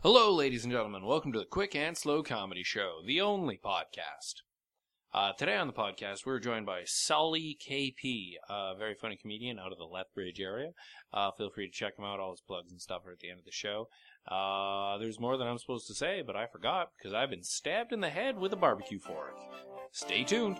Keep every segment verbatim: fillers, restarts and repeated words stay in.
Hello, ladies and gentlemen. Welcome to the Quick and Slow Comedy Show, the only podcast. Uh, today on the podcast, we're joined by Sully K P, a very funny comedian out of the Lethbridge area. Uh, feel free to check him out. All his plugs and stuff are at the end of the show. Uh, there's more than I'm supposed to say, but I forgot because I've been stabbed in the head with a barbecue fork. Stay tuned.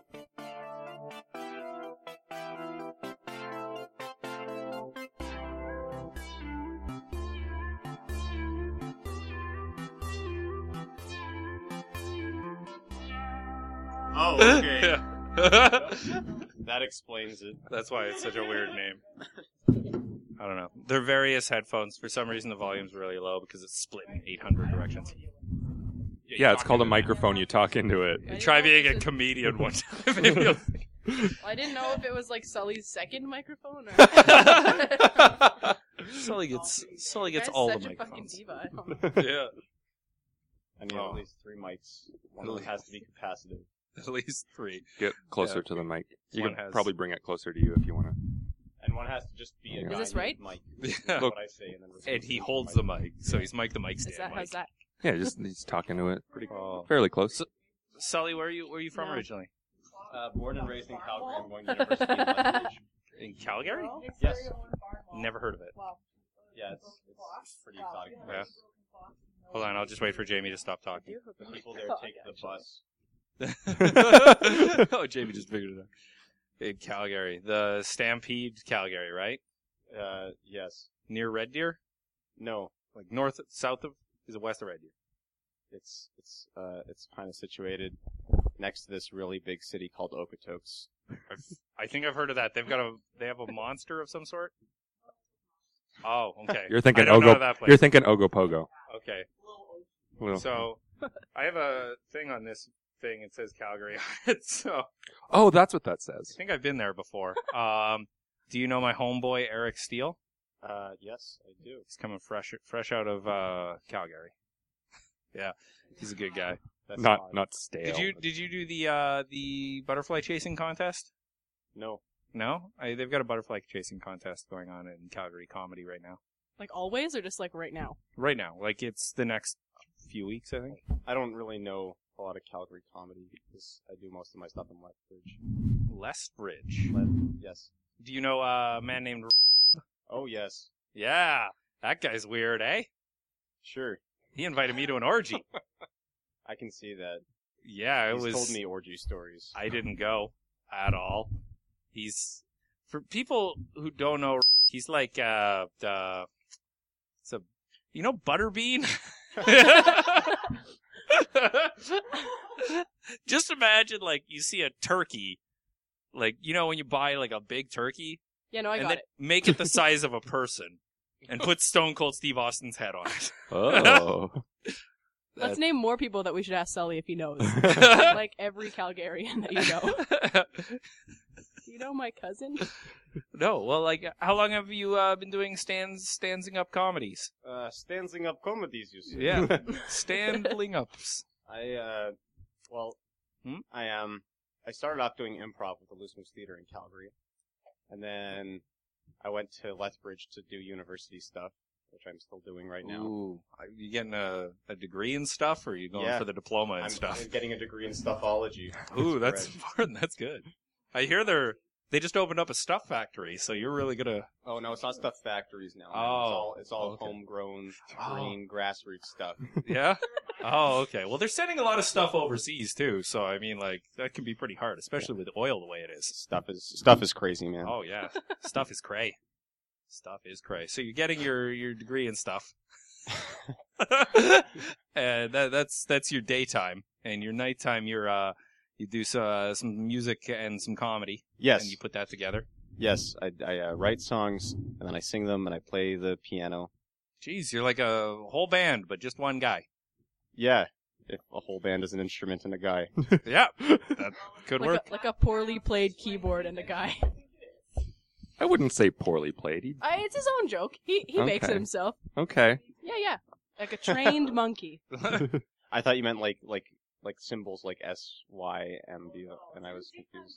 Oh, okay. That explains it. That's why it's such a weird name. I don't know. There are various headphones. For some reason, the volume's really low because it's split in eight hundred directions. Yeah, Yeah, it's called a microphone. You talk into it. Yeah, try being a comedian one time. Maybe you'll think. Well, I didn't know if it was like Sully's second microphone or... Sully gets Sully gets Guy's all such the a fucking microphones. diva. Yeah, I need Oh. at least three mics. One of them has to be capacitive. at least three. Get closer Yeah. to the mic. You One can has- probably bring it closer to you if you want to. And one has to just be a Is guy this named right? Mike. Yeah. That's Look- what I say, and then And he repeat holds the the mic, so he's Mike the mic stand. Is that, Mike. how's that? Yeah, just he's talking to it. Pretty Oh. fairly close. So- Sully, where are you? Where are you from No. originally? Uh, born and raised in Calgary. I'm going to university in Lethbridge. In Calgary? Yes. Never heard of it. Yeah, it's, it's pretty exotic. Yeah. Hold on, I'll just wait for Jamie to stop talking. The people there take the bus. Oh, Jamie just figured it out. In Calgary. The Stampede, Calgary, right? Uh, yes. Near Red Deer? No. Like north, south of, is it west of Red Deer? It's it's uh it's kind of situated next to this really big city called Okotoks. I've, I think I've heard of that. They've got a, they have a monster of some sort? Oh, okay. You're thinking I don't know Ogo. that place. You're thinking Ogopogo. Okay. Well, So, I have a thing on this thing. It says Calgary on it, so oh, that's what that I says. think I've been there before. Um, do you know my homeboy, Eric Steele? Uh, yes, I do. He's coming fresh, fresh out of uh, Calgary. Yeah, he's a good guy. That's Not odd. not stale. Did you did you do the uh, the butterfly chasing contest? No. No, I, they've got a butterfly chasing contest going on in Calgary comedy right now. Like always, or just like right now? Right now, like it's the next few weeks, I think. I don't really know a lot of Calgary comedy because I do most of my stuff in Lethbridge. Lethbridge. Let, yes. Do you know uh, a man named? Oh, yes. Yeah, that guy's weird, eh? Sure. He invited me to an orgy. I can see that. Yeah, it He's was. told me orgy stories. I didn't go at all. He's for people who don't know. He's like uh, uh it's a you know Butterbean. Just imagine like you see a turkey, like you know when you buy like a big turkey, Yeah, no, I and got then it. make it the size of a person, and put Stone Cold Steve Austin's head on it. Oh. Let's name more people that we should ask Sully if he knows. Like every Calgarian that you know. Do you know my cousin? No, well, like, how long have you uh, been doing stands, standing up comedies? Uh, standing up comedies, you see. Yeah, standing ups. I, uh, well, Hmm? I, um, I started off doing improv with the Loose Moose Theater in Calgary. And then I went to Lethbridge to do university stuff, which I'm still doing right now. Ooh, are you getting a, a degree and stuff, or are you going Yeah. for the diploma and I'm, stuff? I'm getting a degree in stuffology. Ooh, that's Right. important. That's good. I hear they're they just opened up a stuff factory, so you're really gonna. Oh, no, it's not stuff factories now. man. Oh, It's all, it's all okay. homegrown, Oh. green, grassroots stuff. Yeah. Oh, okay. Well, they're sending a lot of stuff overseas too, so I mean, like that can be pretty hard, especially with oil the way it is. Stuff is, stuff is crazy, man. Oh yeah, stuff is cray. Stuff is cray. So you're getting your, your degree and stuff, and that, that's that's your daytime, and your nighttime you're uh you do so, uh, some music and some comedy, Yes. and you put that together. Yes, I, I uh, write songs, and then I sing them, and I play the piano. Jeez, you're like a whole band, but just one guy. Yeah, if a whole band is an instrument and a guy. Yeah, that could Like work. a, like a poorly played keyboard and a guy. I wouldn't say poorly played. He, I, it's his own joke. He he makes it Okay. himself. okay. Yeah, yeah. Like a trained monkey. I thought you meant like like like symbols like S Y M B, and I was confused.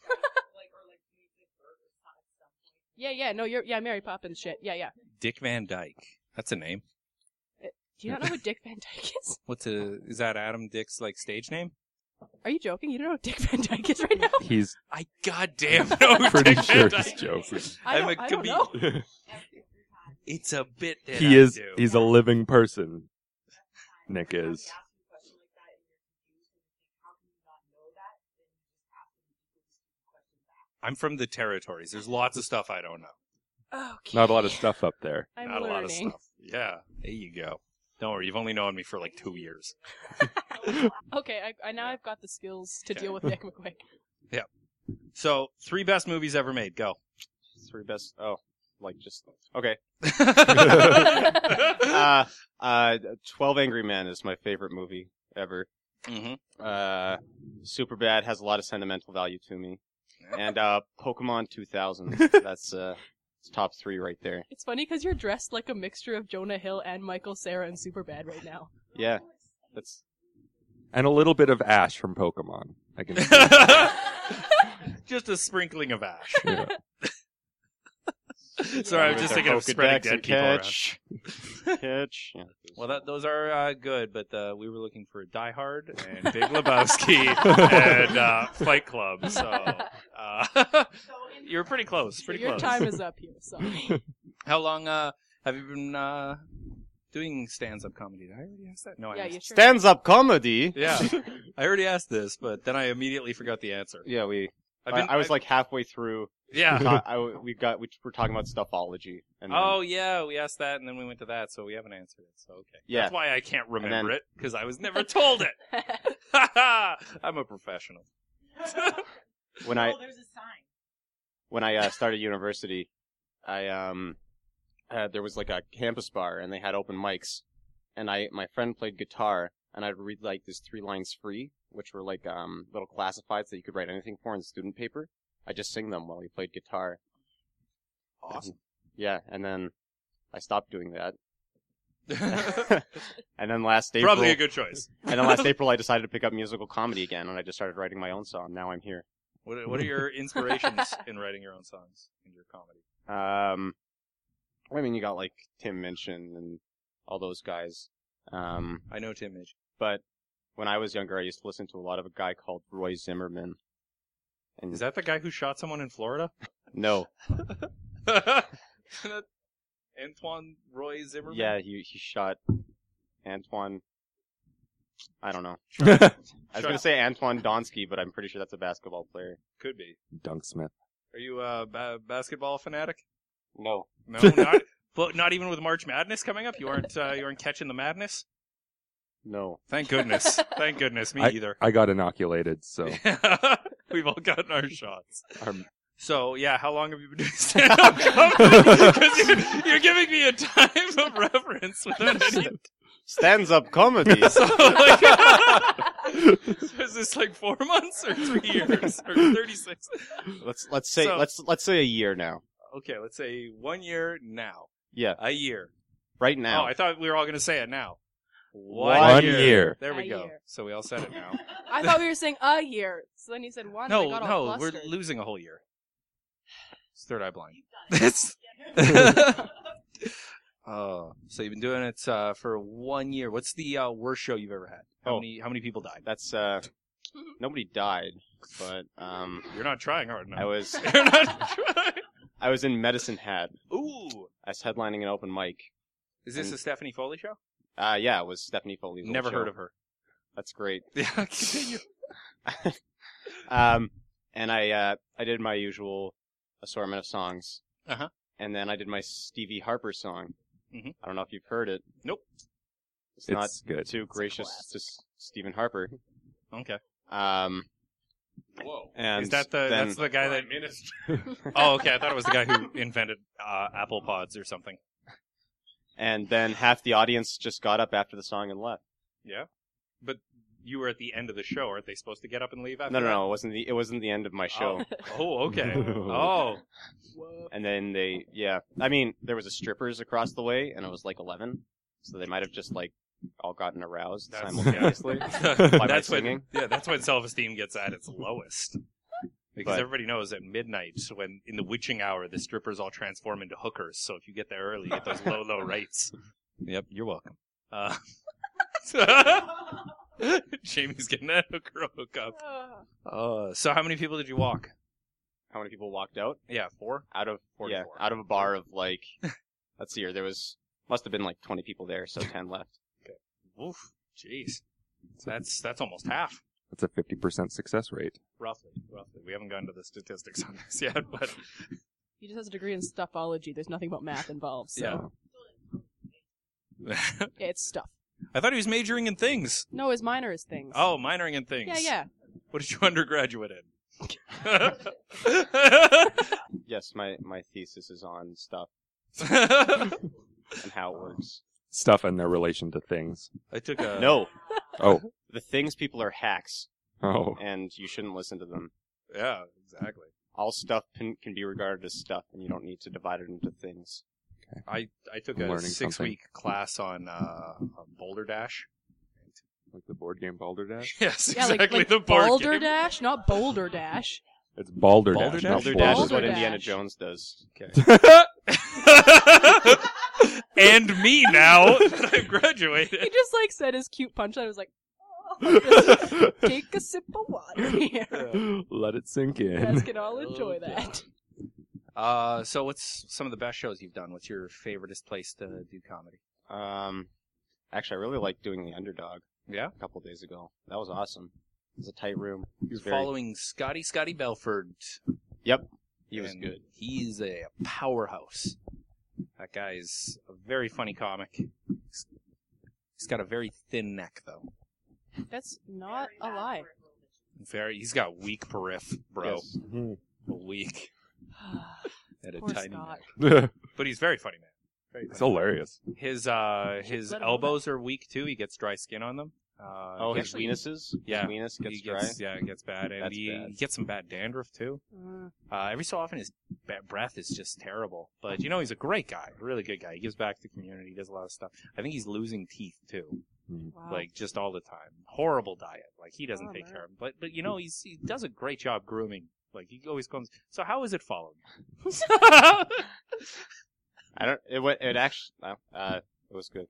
Yeah, yeah. No, you're yeah, Mary Poppins shit. Yeah, yeah. Dick Van Dyke. That's a name. Do you not know who Dick Van Dyke is? What's a? Is that Adam Dick's like stage name? Are you joking? You don't know who Dick Van Dyke is right now? He's I goddamn know who pretty Dick sure Van he's Dyke joking. is. I I'm don't, a I don't know. comedian. It's a bit that He I is. do. He's a living person. Nick is. I'm from the territories. There's lots of stuff I don't know. Okay. Not a lot of stuff up there. I'm Not learning. a lot of stuff. Yeah, there you go. Don't worry, you've only known me for like two years. Okay, I, I now I've got the skills to Okay. deal with Nick McQuick. So, three best movies ever made. Go. Three best. Oh, like just okay. mm-hmm. uh, uh, Twelve Angry Men is my favorite movie ever. Uh, Superbad has a lot of sentimental value to me, and uh, Pokemon two thousand. That's uh, it's top three right there. It's funny because you're dressed like a mixture of Jonah Hill and Michael Cera in Superbad right now. Yeah, that's And a little bit of Ash from Pokemon. I can see. Just a sprinkling of ash. Yeah. Sorry, I was With just their thinking of spreading Pokedex dead and people around. catch. Catch. Yeah. Well, that, those are uh, good, but uh, we were looking for Die Hard and Big Lebowski and uh, Fight Club, so uh, you were pretty close. Pretty Your close. time is up here, sorry. How long uh, have you been uh, doing stand-up comedy? Did I already ask that? No, I Yeah, asked. you sure. Stands up comedy. Yeah, I already asked this, but then I immediately forgot the answer. Yeah, we. I've I, been, I was I've- like halfway through. yeah. ta- I, we got. We were talking about stuffology. And then, Oh yeah, we asked that, and then we went to that, so we haven't answered it. So okay, Yeah. that's why I can't remember then- it because I was never told it. I'm a professional. when I there's a sign. when I uh, started university, I um, uh, there was like a campus bar, and they had open mics, and I my friend played guitar, and I'd read like these three lines free, which were like um little classifieds that you could write anything for in student paper. I just sing them while he played guitar. Awesome. Yeah, and then I stopped doing that. And then last April, Probably a good choice. and then last April, I decided to pick up musical comedy again, and I just started writing my own song. Now I'm here. What are, what are your inspirations in writing your own songs in your comedy? Um, I mean, you got like Tim Minchin and all those guys. Um, I know Tim Mitch. but when I was younger, I used to listen to a lot of a guy called Roy Zimmerman. And Is that the guy who shot someone in Florida? no? Antoine Roy Zimmerman? Yeah, he he shot Antoine. I don't know. I was Shut gonna up. say Antoine Donsky, but I'm pretty sure that's a basketball player. Could be. Dunk Smith. Are you a ba- basketball fanatic? No. No, not. But not even with March Madness coming up. You aren't. Uh, you aren't catching the madness. No. Thank goodness. Thank goodness. Me I, either. I got inoculated, so We've all gotten our shots. um, So yeah, how long have you been doing stand-up comedy? Because you're, you're giving me a time of reference without any. Stands up comedy. So like, is this like four months or three years or thirty-six? let's let's say So- let's let's say a year now. Okay, let's say one year now. Yeah, A year. right Oh, now. I thought we were all going to say it now. One year. There we A go. year. So we all said it now. I thought we were saying a year. So then you said one. No, and I got all no, we're flustered. losing a whole year. It's third eye blind. That's. Oh, so you've been doing it uh, for one year. What's the uh, worst show you've ever had? How Oh. many? How many people died? That's uh, nobody died, but um, You're not trying hard enough. I was You're not trying. I was in Medicine Hat. Ooh, I was headlining an open mic. is this a Stephanie Foley show? Uh, yeah, it was Stephanie Foley's old Never show. heard of her. That's great. Yeah, continue. um, and I uh, I did my usual assortment of songs. Uh-huh. And then I did my Stevie Harper song. Mhm. I don't know if you've heard it. Nope. It's, not It's good. too gracious classic. to S- Stephen Harper. Okay. Um, Whoa. and Is that the? then, That's the guy that. Oh, okay. I thought it was the guy who invented uh, Apple Pods or something. and then half the audience just got up after the song and left. Yeah. But you were at the end of the show. Aren't they supposed to get up and leave after No, no, that? no. It wasn't the it wasn't the end of my show. Oh, okay. Oh. Whoa. And then they, yeah. I mean, there was a strippers across the way, and it was like eleven, so they might have just like all gotten aroused That's- simultaneously. that's when, singing? yeah, that's when self-esteem gets at its lowest. Because But- everybody knows at midnight, when in the witching hour, the strippers all transform into hookers. So if you get there early, you get those low, low rates. Yep, you're welcome. Uh, Jamie's getting that hooker hookup. Uh, so how many people did you walk? How many people walked out? Yeah, four? Out of yeah, forty-four. out of a bar of like, let's see here. There was must have been like twenty people there, so ten left. Oof. Jeez. So that's that's almost half. That's a fifty percent success rate. Roughly. Roughly. We haven't gotten to the statistics on this yet, but He just has a degree in stuffology. There's nothing but math involved, so yeah. yeah, it's stuff. I thought he was majoring in things. No, his minor is things. Oh, minoring in things. Yeah, yeah. What did you undergraduate in? Yes, my my thesis is on stuff and how it works. Stuff and their relation to things. I took a No, Oh. the things people are hacks, Oh. and you shouldn't listen to them. Yeah, exactly. All stuff can, can be regarded as stuff, and you don't need to divide it into things. I I took I'm a learning six something. week class on uh, on Boulder Dash. Like the board game Balderdash? Yes, Yeah, exactly. like, like the board Boulder game. Dash, not Boulder Dash. It's Balderdash. Balderdash? not Boulder Dash is what Boulder Indiana Dash. Jones does. And me now that I've graduated. He just like said his cute punchline. I was like, oh, just take a sip of water here. Let it sink You guys in. can all enjoy that. Uh, so what's some of the best shows you've done? What's your favoriteest place to do comedy? Um, actually, I really liked doing the Underdog Yeah? a couple days ago. That was awesome. It was a tight room. He was Very- following Scotty Scotty Belford. Yep, he was and good. He's a powerhouse. That guy's a very funny comic. He's, he's got a very thin neck, though. That's not a lie. Very. He's got weak periph, bro. Yes. Weak. And a Poor tiny Scott. neck. But he's very funny, man. Very It's funny. hilarious. His uh Should his let him know elbows are weak too. He gets dry skin on them. Uh, Oh, he his actually- weenuses? Yeah. His weenus gets he dry? gets, yeah, it gets bad, and That's he, bad. he gets some bad dandruff too. Mm. Uh, every so often, his ba- breath is just terrible. But you know, he's a great guy, a really good guy. He gives back to the community. He does a lot of stuff. I think he's losing teeth too, Wow. like just all the time. Horrible diet. Like he doesn't Oh, take man. care of him. But but you know, he's he does a great job grooming. Like he always comes. So how is it followed? I don't. It wa- it actually. Uh, uh, it was good.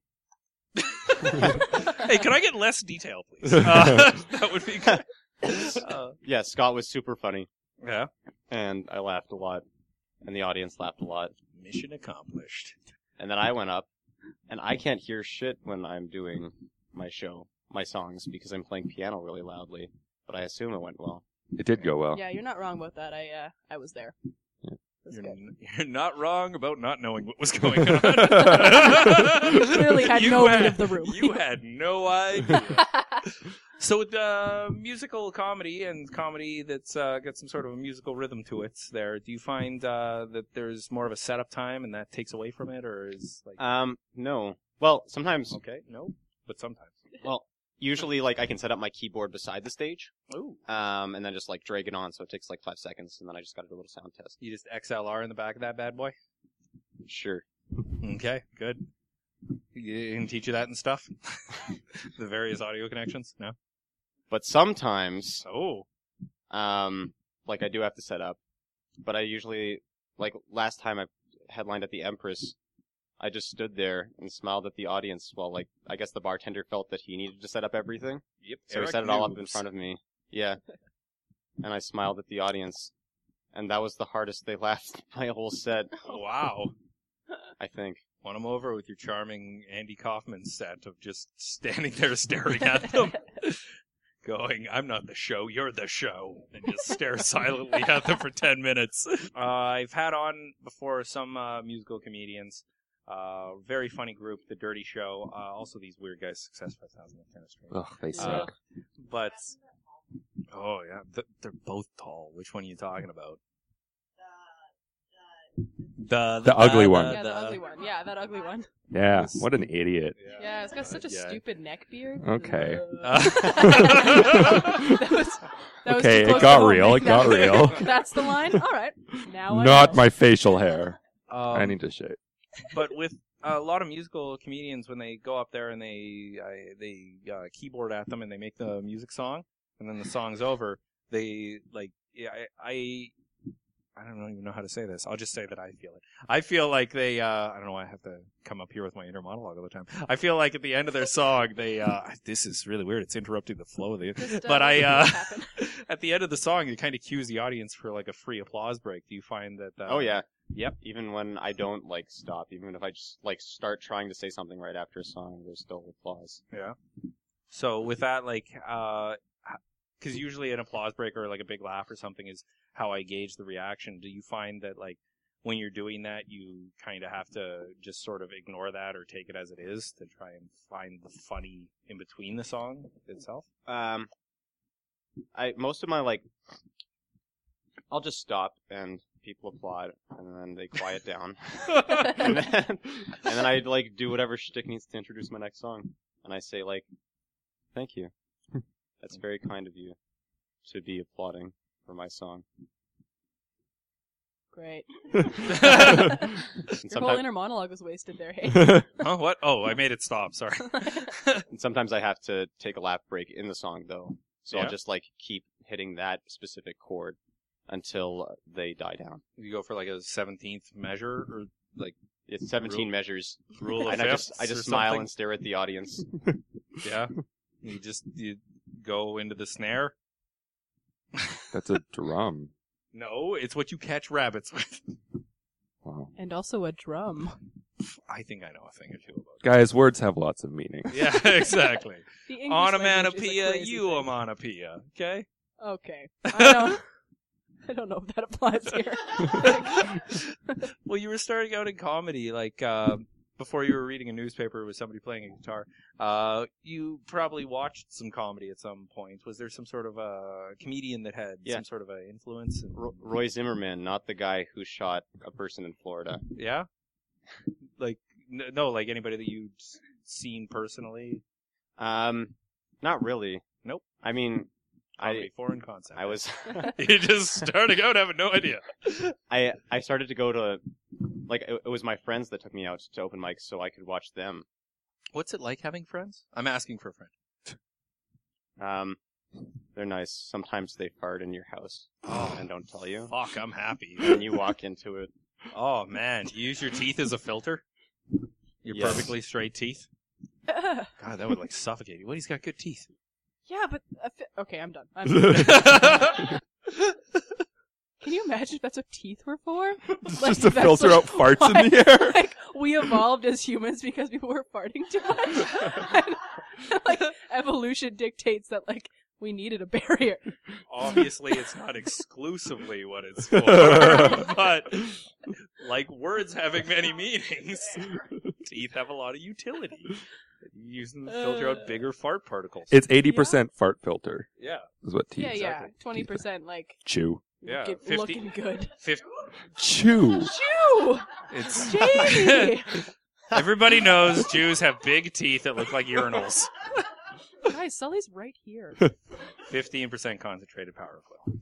Hey, can I get less detail, please? Uh, that would be good. Uh, Yeah, Scott was super funny, yeah. and I laughed a lot, and the audience laughed a lot. Mission accomplished. And then I went up, and I can't hear shit when I'm doing my show, my songs, because I'm playing piano really loudly. But I assume it went well. It did go well. Yeah, you're not wrong about that. I uh, I was there. That's You're, good. n- you're not wrong about not knowing what was going on. Clearly had You no had- read of the room. You had no idea. So with uh, musical comedy and comedy that's uh, got some sort of a musical rhythm to it, there, do you find uh, that there's more of a setup time and that takes away from it, or is like Um, no. Well, sometimes. okay, no, but sometimes. Well, usually, like, I can set up my keyboard beside the stage, Ooh, um, and then just, like, drag it on, so it takes, like, five seconds, and then I just gotta do a little sound test. you just X L R in the back of that bad boy. Sure. Okay, good. You can teach you that and stuff. The various audio connections. No. But sometimes, Oh. um, like, I do have to set up, but I usually, like, last time I headlined at the Empress, I just stood there and smiled at the audience while, like, I guess the bartender felt that he needed to set up everything. Yep. So he set it all up in front of me. Yeah. And I smiled at the audience. And that was the hardest they laughed my whole set, Wow. I think. Won them over with your charming Andy Kaufman set of just standing there staring at them. Going, I'm not the show, you're the show. And just stare silently at them for ten minutes. Uh, I've had on before some uh, musical comedians. Uh, very funny group, The Dirty Show. Uh, also these weird guys, Success five thousand and Tennis Train. Ugh, they Uh, suck. but, oh yeah, th- they're both tall. Which one are you talking about? The, The ugly one. Yeah, the ugly one. Yeah, that ugly one. Yeah, what an idiot. Yeah, it's got such a Yeah. stupid neck beard. Okay. Uh, that was, that was Okay, too it close got to home. real, it got That- real. That's the line? Alright. Now I Not know. my facial hair. um, I need to shave. But with a lot of musical comedians, when they go up there and they I, they uh, keyboard at them and they make the music song, and then the song's over, they like yeah, I, I I don't even know how to say this. I'll just say that I feel it. I feel like they, uh, I don't know why I have to come up here with my inner monologue all the time. I feel like at the end of their song, they, uh, this is really weird. It's interrupting the flow of the, Just, uh, but I, what uh, happened? at the end of the song, it kind of cues the audience for like a free applause break. Do you find that, uh, Oh yeah. Yep. Even when I don't like stop, even if I just like start trying to say something right after a song, there's still applause. Yeah. So with that, like, uh, because usually an applause break or like a big laugh or something is how I gauge the reaction. Do you find that like when you're doing that, you kind of have to just sort of ignore that or take it as it is to try and find the funny in between the song itself? Um, I most of my like, I'll just stop and people applaud and then they quiet down, and then and then I like do whatever shtick needs to introduce my next song, and I say like, "Thank you, that's very kind of you to be applauding for my song." Great. And Your whole sometimes, inner monologue was wasted there, hey? Huh? What? Oh, I made it stop. Sorry. and sometimes I have to take a laugh break in the song though, so Yeah. I'll just like keep hitting that specific chord until uh, they die down. You go for like a seventeenth measure or like It's seventeen Rule- measures, rule of and I just fifths I or just smile something? and stare at the audience. Yeah. You just you go into the snare. That's a drum. No, it's what you catch rabbits with. Wow. And also a drum. I think I know a thing or two about Guys, words have lots of meaning. it. Yeah, exactly. The English language is a Onomatopoeia, crazy you thing. onomatopoeia. Okay? Okay. I don't, I don't know if that applies here. Well, you were starting out in comedy, like, uh, before you were reading a newspaper with somebody playing a guitar. Uh, you probably watched some comedy at some point. Was there some sort of a comedian that had Yeah. some sort of a influence? And, Ro- Roy Zimmerman, not the guy who shot a person in Florida. yeah? Like, n- no, like anybody that you'd s- seen personally? Um, not really. Nope. I mean, Comedy, I foreign concept. I was You're just starting out having no idea. I I started to go to like it, it was my friends that took me out to open mics so I could watch them. What's it like having friends? I'm asking for a friend. Um, they're nice. Sometimes they fart in your house Oh. and don't tell you, Fuck, I'm happy. and you walk into it. Oh, man. You use your teeth as a filter? Your Yes. perfectly straight teeth? yeah, God, that would, like, suffocate you. What, he's got good teeth. but a fi- okay, I'm done. I'm done. Can you imagine if that's what teeth were for? It's Like, just to that's filter like out farts why, in the air. Like we evolved as humans because people were farting too much. And, like evolution dictates that like we needed a barrier. Obviously, it's not exclusively what it's for, but like words having many meanings, teeth have a lot of utility. You use them to filter out Uh. bigger fart particles. It's eighty percent fart filter, yeah. is what teeth Yeah, yeah, exactly. twenty percent like chew. Yeah, looking, fifty looking good. Fif- Chew. Chew, it's Jamie. Everybody knows Jews have big teeth that look like urinals. Guys, Sully's right here. Fifteen percent concentrated power flow.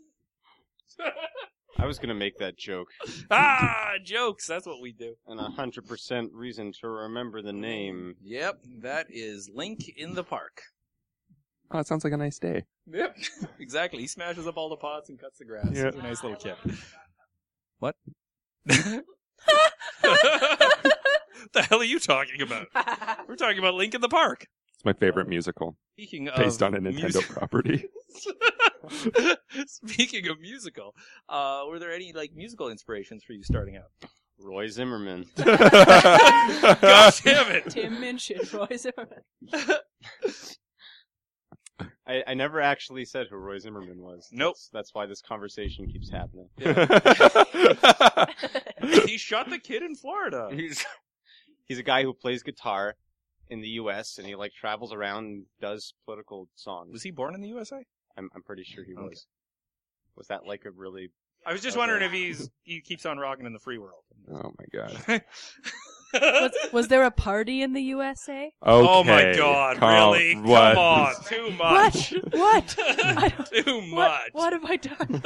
I was gonna make that joke, Ah, jokes. That's what we do. and a hundred percent reason to remember the name. Yep, that is Link in the Park. Oh, it sounds like a nice day. Yep, exactly. He smashes up all the pots and cuts the grass. Yeah. He's a nice little kid. What? The hell are you talking about? We're talking about Link in the Park. It's my favorite musical, Speaking of based on a Nintendo music- property. Speaking of musical, uh, were there any like musical inspirations for you starting out? Roy Zimmerman. God damn it! Tim Minchin, Roy Zimmerman. I, I never actually said who Roy Zimmerman was. Nope. That's, that's why this conversation keeps happening. He shot the kid in Florida. He's he's a guy who plays guitar in the U S and he like travels around and does political songs. Was he born in the U S A? I'm I'm pretty sure he Okay. was. Was that like a really? I was just Okay. wondering if he's he keeps on rocking in the free world. Oh my god. Was, was there a party in the U S A? Okay. Oh my god, calm- really? What? Come on, too much. What? I don't- Too What, much. what have I done?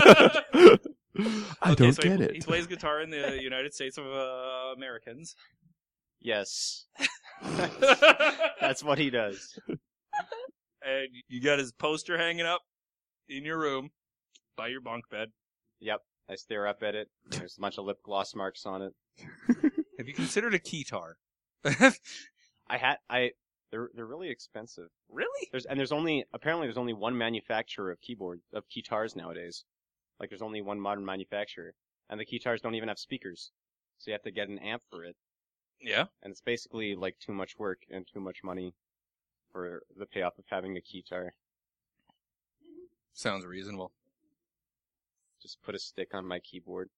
I Okay, don't so get he, it. He plays guitar in the United States of uh, Americans. Yes. That's what he does. And you got his poster hanging up in your room by your bunk bed. Yep. I stare up at it. There's a bunch of lip gloss marks on it. Have you considered a keytar? I had I. They're they're really expensive. Really? There's and there's only apparently there's only one manufacturer of keyboard of keytars nowadays. Like there's only one modern manufacturer, and the keytars don't even have speakers, so you have to get an amp for it. Yeah. And it's basically like too much work and too much money for the payoff of having a keytar. Sounds reasonable. Just put a stick on my keyboard.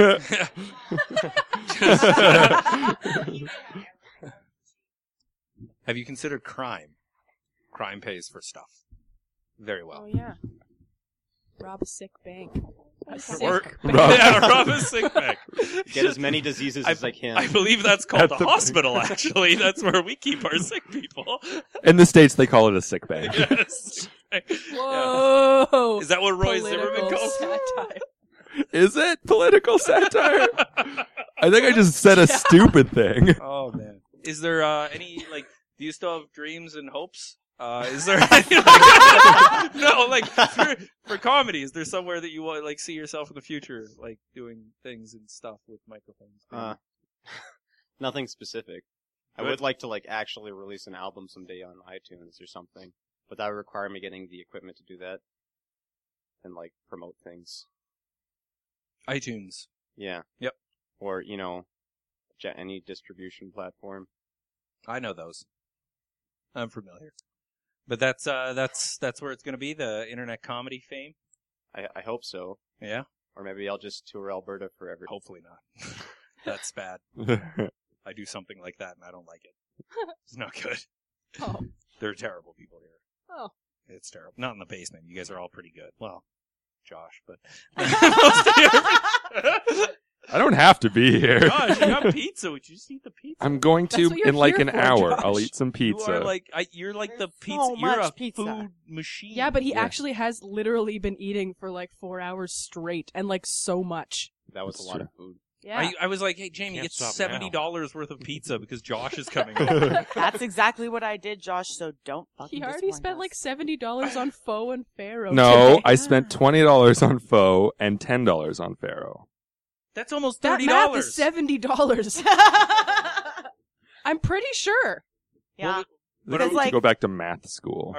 Have you considered crime? Crime pays for stuff. Very well. Oh yeah. Rob a sick bank. A sick Or bank. yeah, rob a sick bank. Get as many diseases as I can. I believe that's called At the the- hospital, actually. That's where we keep our sick people. In the States, they call it a sick bank. Yes. Whoa! Is that what Roy Political Zimmerman calls it? satire. Is it political satire? I think I just said a stupid thing. Oh, man. Is there uh, any, like, do you still have dreams and hopes? Uh, is there any, like, no, like, for, for comedy, is there somewhere that you want, like, see yourself in the future, like, doing things and stuff with microphones? Uh, nothing specific. I Good. would like to like actually release an album someday on iTunes or something, but that would require me getting the equipment to do that and like promote things. iTunes. Yeah. Yep. Or you know, j- any distribution platform. I know those. I'm familiar. But that's, uh, that's, that's where it's gonna be, the internet comedy fame? I I hope so. Yeah? Or maybe I'll just tour Alberta forever. Hopefully not. That's bad. I do something like that and I don't like it. It's not good. Oh. They're terrible people here. Oh. It's terrible. Not in the basement. You guys are all pretty good. Well, Josh, but... I don't have to be here. Josh, you got pizza. Would you just eat the pizza? I'm going That's to what you're in like here an for, hour. Josh. I'll eat some You pizza. are like, I, you're like the There's pizza. so you're much a pizza. food machine. Yeah, but he Yeah. actually has literally been eating for like four hours straight and like so much. That was That's a lot true. of food. Yeah. I, I was like, hey, Jamie, Can't it's stop seventy now. dollars worth of pizza because Josh is coming over. That's exactly what I did, Josh, so don't fucking he already disappoint spent us. like seventy dollars on pho and farro. no, today. I spent twenty dollars on pho and ten dollars on farro. That's almost That thirty math dollars. is seventy dollars. I'm pretty sure. Yeah. But Because, to like- go back to math school.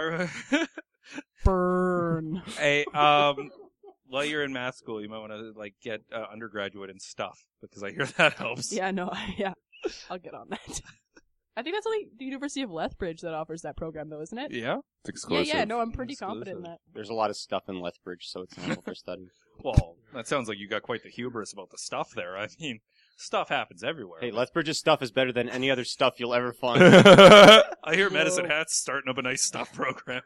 Burn. Hey, um, while you're in math school, you might want to like get uh, undergraduate and stuff because I hear that helps. Yeah, no, yeah. I'll get on that. I think that's only the University of Lethbridge that offers that program, though, isn't it? Yeah. It's exclusive. Yeah, yeah. No, I'm pretty Exclusive. confident in that. There's a lot of stuff in Lethbridge, so it's normal for study. Well, that sounds like you got quite the hubris about the stuff there. I mean, stuff happens everywhere. Hey, Lethbridge's stuff is better than any other stuff you'll ever find. I hear Medicine Whoa. Hat's starting up a nice stuff program.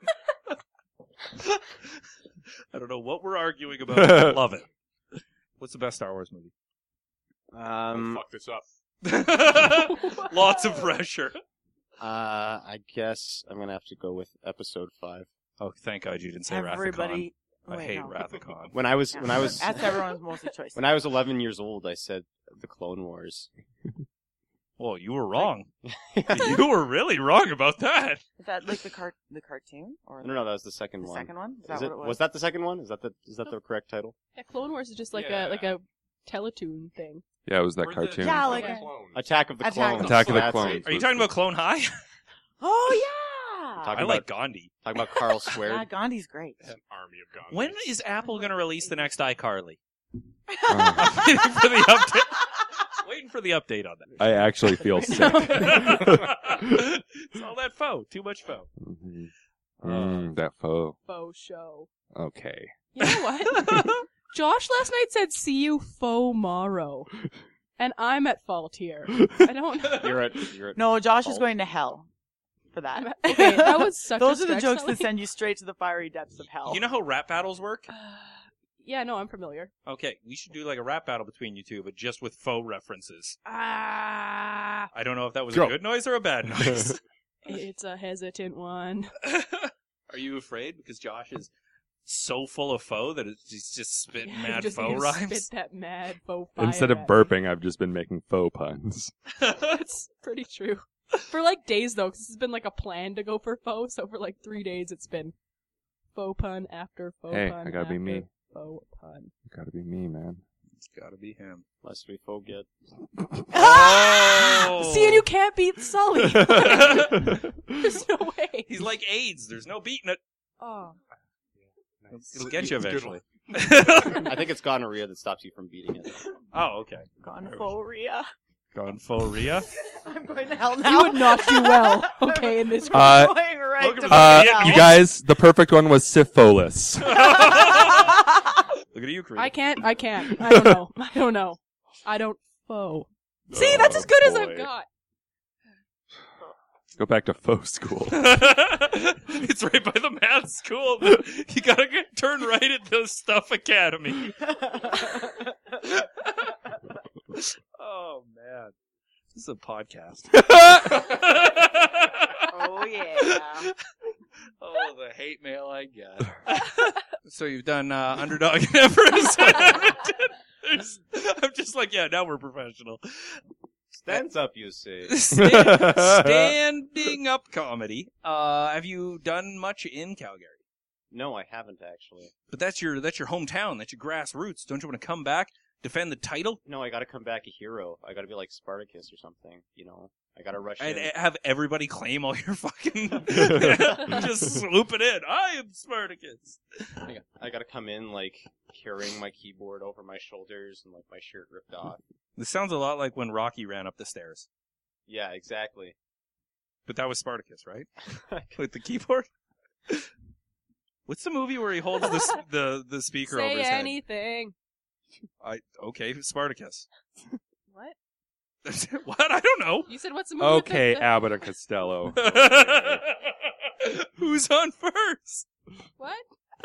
I don't know what we're arguing about. but I love it. What's the best Star Wars movie? Um, fuck this up. Lots of pressure. uh, I guess I'm gonna have to go with Episode Five. Oh, thank God you didn't say Rathacon. Everybody. I Wait, hate no. Rathacon. When I was Yeah. when I was That's everyone's mostly choice. when I was eleven years old, I said the Clone Wars. Well, you were wrong. You were really wrong about that. Is that like the cart the cartoon or No, no, that was the second the one. second one? Is Is that it, what it was? was that the second one? Is that the is that the correct title? Yeah, Clone Wars is just like Yeah. a like a Teletoon thing. Yeah, it was that cartoon. Yeah, like Okay. a- Attack of the Attack Clones. of the Attack of the That's Clones. it. Are you talking about Clone High? Oh yeah. Talking I about, like Gandhi. talking about Carl Yeah, Squared. Gandhi's great. An army of gods. When is Apple going to release the next iCarly? Oh. I'm waiting for the update. Waiting for the update on that. I actually feel sick. It's all that faux. Too much faux. Mhm. Mm, that pho. Faux show. Okay. You know what? Josh last night said, "See you faux morrow," and I'm at fault here. I don't. You're at you're at No, Josh is Oh. going to hell for I'm that. at- okay, that was such. Those a are the stretch, jokes Sully. that send you straight to the fiery depths of hell. You know how rap battles work? Yeah, no, I'm familiar. Okay, we should do like a rap battle between you two, but just with faux references. Ah, I don't know if that was Go. a good noise or a bad noise. it's a hesitant one. Are you afraid? Because Josh is so full of faux that it's he's just spitting Yeah, mad just faux gonna rhymes. Spit that mad faux fire. Instead of at burping, I've just been making faux puns. That's pretty true. For like days though, 'cause this has been like a plan to go for faux. So for like three days, it's been faux pun after faux Hey, pun. I gotta be after me. Faux pun. Gotta be me, man. It's got to be him. Lest we forget. Oh! See, and you can't beat Sully. There's no way. He's like AIDS. There's no beating it. Oh. It'll get you It's a good eventually. I think it's gonorrhea that stops you from beating it. Oh, okay. Gonforia. Gonforia. I'm going to hell You now. would not do well, okay, in this. Uh, I'm going right Welcome to to Uh, Yeah, hell. you guys, the perfect one was syphilis. Look at you, Creed. I can't, I can't. I don't know. I don't know. I don't foe. See, that's as good as boy. I've got. Go back to faux school. It's right by the math school. You gotta get, turn right at the Stuff Academy. Oh, man. This is a podcast. Oh, yeah. Oh, the hate mail I get. So you've done uh, Underdog and Everest. There's- I'm just like, yeah, now we're professional. Stands up, you say. Sta- standing up comedy. Uh, have you done much in Calgary? No, I haven't actually. But that's your that's your hometown. That's your grassroots. Don't you want to come back, defend the title, No, I gotta come back a hero. I gotta be like Spartacus or something, you know? I gotta rush and in. have everybody claim all your fucking just swoop it in? I am Spartacus. I got- I gotta come in, like, carrying my keyboard over my shoulders and, like, my shirt ripped off. This sounds a lot like when Rocky ran up the stairs. Yeah, exactly. But that was Spartacus, right? With the keyboard. What's the movie where he holds the s- the the speaker over Say his head? anything. I okay, Spartacus. What? What? I don't know. You said what's the movie? with the- Okay, the- Abbott and Costello. Who's on first? What?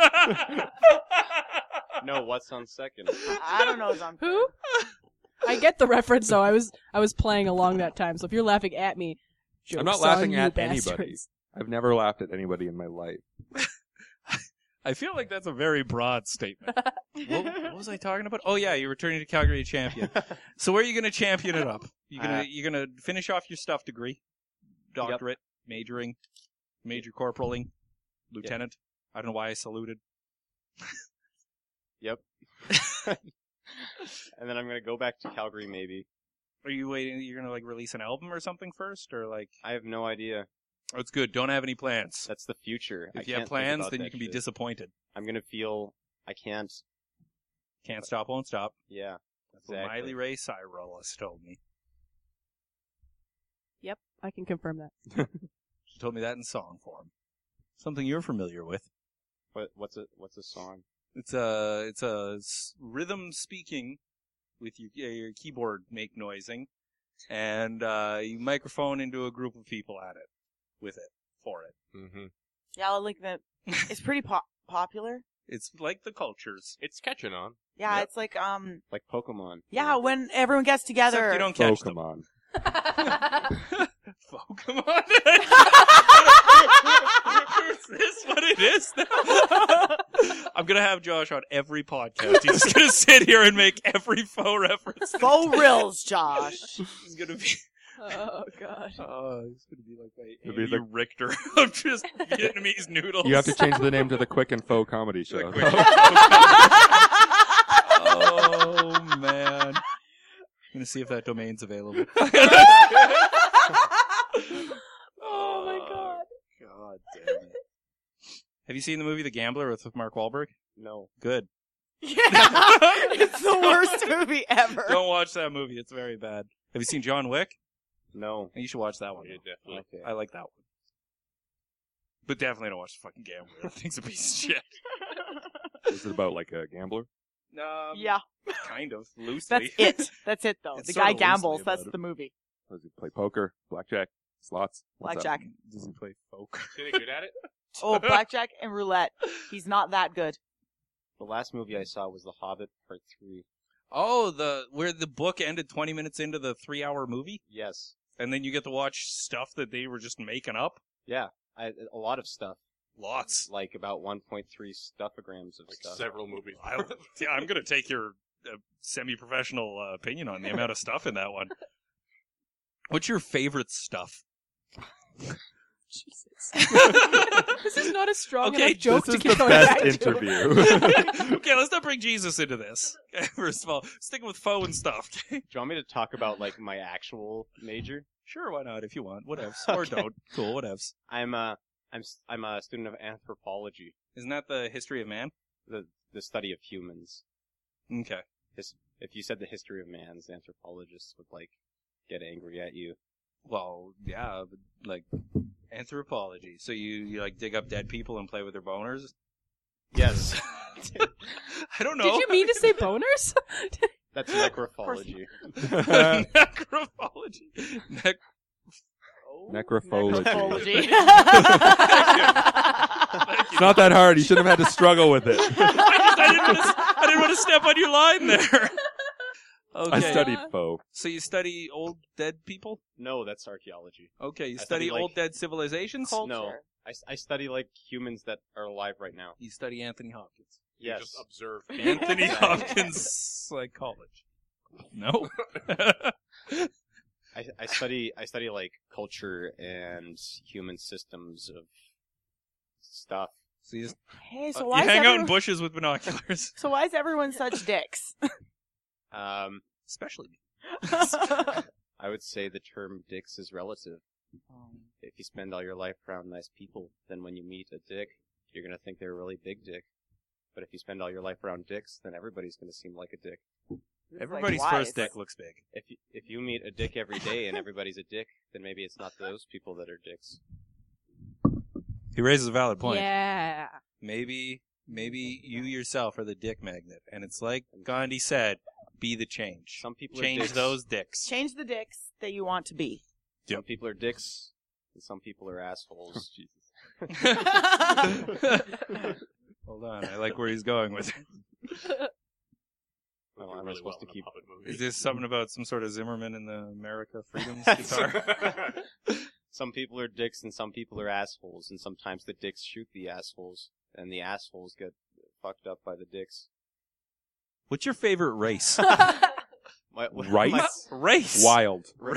No, what's on second? I don't know what's on. Who? I get the reference though. I was I was playing along that time. So if you're laughing at me, I'm not joke's laughing on you, at anybody. bastards. I've never laughed at anybody in my life. I feel like that's a very broad statement. what, what was I talking about? Oh yeah, you're returning to Calgary a champion. So where are you going to champion it up? You gonna Uh, you gonna finish off your stuff degree, doctorate, majoring, major corporaling, lieutenant. I don't know why I saluted. Yep. And then I'm gonna go back to Calgary, maybe. Are you waiting? You're gonna like release an album or something first, or like? I have no idea. Oh, it's good. Don't have any plans. That's the future. I If you have can't think plans, about then that you can be shit. disappointed. I'm gonna feel I can't. Can't stop, won't stop. Yeah. That's what Exactly. Miley Ray Cyrus told me. Yep, I can confirm that. She told me that in song form. Something you're familiar with. What, what's a what's a song? It's a it's a s- rhythm speaking with your, your keyboard make noising, and uh, you microphone into a group of people at it with it for it. Mm-hmm. Yeah, I'll link that. It's pretty po- popular. It's like the cultures. It's catching on. Yeah, Yep. it's like um. Like Pokemon. Yeah, when everyone gets together. Except you don't catch them. Pokemon. Pokemon. Is this what it is now? I'm gonna have Josh on every podcast. He's just gonna sit here and make every faux reference. Faux reels, Josh. He's gonna be. Oh gosh. Oh, he's gonna be like my It'll be Andy the- Richter of just Vietnamese noodles. You have to change the name to the Quick and Faux Comedy Show. Quick and Oh man. I'm gonna see if that domain's available. Oh my god. God damn it. Have you seen the movie The Gambler with Mark Wahlberg? No. Good. Yeah, it's the worst movie ever. Don't watch that movie. It's very bad. Have you seen John Wick? No. You should watch that one. Yeah, definitely. Okay. I like that one. But definitely don't watch the fucking Gambler. That thing's a piece of shit. Is it about like a gambler? Um, Yeah, Kind of. Loosely. that's it. That's it, though. It's the sorta guy loosely gambles. about That's it. the movie. Does he play poker, blackjack, slots? What's up? Blackjack. Does he play folk? Is he good at it? Oh, blackjack and roulette. He's not that good. The last movie I saw was The Hobbit Part Three. Oh, the where the book ended twenty minutes into the three-hour movie? Yes. And then you get to watch stuff that they were just making up? Yeah. I, a lot of stuff. Lots. Like about one point three stuffograms of Like stuff. several movies. I, yeah, I'm going to take your uh, semi-professional uh, opinion on the amount of stuff in that one. What's your favorite stuff? Jesus. This is not a strong Okay, enough joke This to is keep the going best back to. interview. Okay, let's not bring Jesus into this. Okay, first of all, sticking with foe and stuff. Okay? Do you want me to talk about like my actual major? Sure, why not? If you want, whatevs, or Okay. don't. Cool, whatevs. I'm uh I'm s- I'm a student of anthropology, Isn't that the history of man? the the study of humans. Okay. His, if you said the history of man's, anthropologists would like get angry at you. Well, yeah, but, like anthropology. So you, you like dig up dead people and play with their boners? Yes, I don't know. Did you mean to say boners? that's necrophology. Necrophology. Nec- Necrophology. Necrophology. It's not that hard. You shouldn't have had to struggle with it. I, just, I, didn't want to, I didn't want to step on your line there. Okay. I studied faux. So you study old dead people? No, that's archaeology. Okay, you I study, study, like- old dead civilizations? Culture. No, I, s- I study like humans that are alive right now. You study Anthony Hopkins. Yes. Just observe. Anthony Yeah. Hopkins Psychology. No. I, I study I study like culture and human systems of stuff. So you, just, Hey, so uh, why you is hang out in everyone... bushes with binoculars. So why is everyone such dicks? Um, Especially me. I would say the term dicks is relative. If you spend all your life around nice people, then when you meet a dick, you're gonna think they're a really big dick. But if you spend all your life around dicks, then everybody's gonna seem like a dick. Everybody's like first wise. dick looks big. If you, if you meet a dick every day and everybody's a dick, then maybe it's not those people that are dicks. He raises a valid point. Yeah. Maybe, maybe you yourself are the dick magnet. And it's like Gandhi said, be the change. Some people are Change dicks. those dicks. Change the dicks that you want to be. Some people are dicks, and some people are assholes. Hold on, I like where he's going with it. Well, Really am I well supposed to in a keep? puppet movie. Is this something about some sort of Zimmerman in the America Freedoms guitar? Some people are dicks and some people are assholes, and sometimes the dicks shoot the assholes, and the assholes get fucked up by the dicks. What's your favorite race? My, what- Right? my- Race. Wild. like-